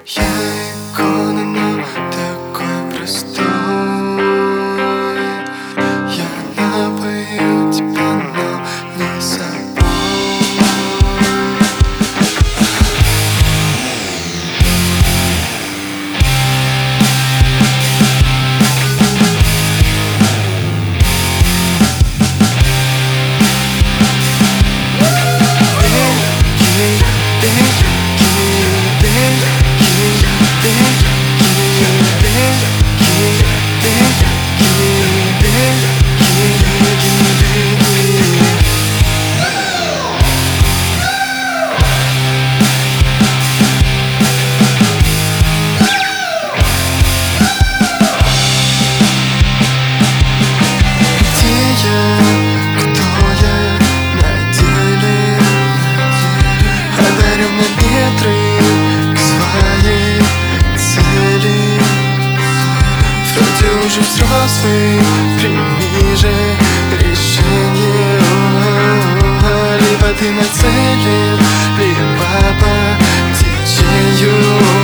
Я икона, но такой простой. Я напою тебя, но не собой. Уже взрослый, прими же решение. Либо ты нацелен, либо по течению.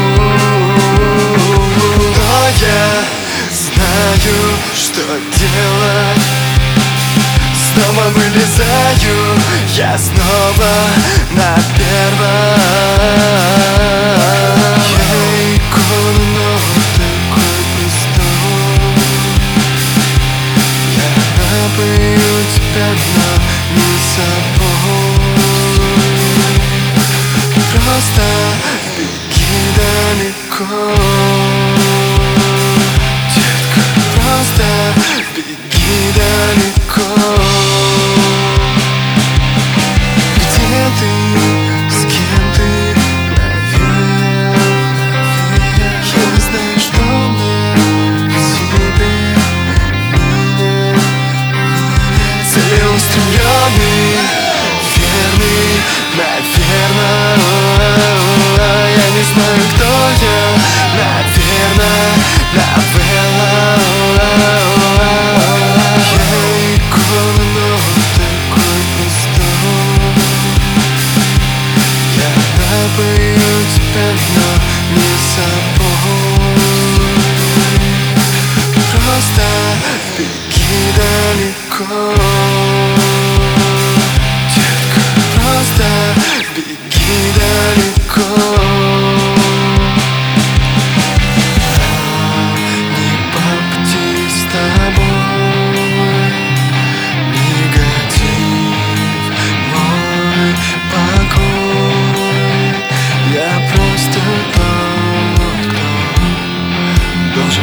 Но я знаю, что делать. Снова вылезаю, я снова на первом. Я икона, но такой простой. Я напою тебя, но не собой. Просто беги далеко, детка, просто беги далеко. Где ты, с кем ты, наверх, наверх. Я не знаю, что мне в тебе меня. Целеустремленный, верный, наверное. Я не знаю, кто я, наверное, наверное. Я икона, но такой простой. Я напою тебя, но не собой. Просто беги далеко, детка, просто беги далеко. Не по пути с тобой, негатив мой покой. Я просто тот, кто должен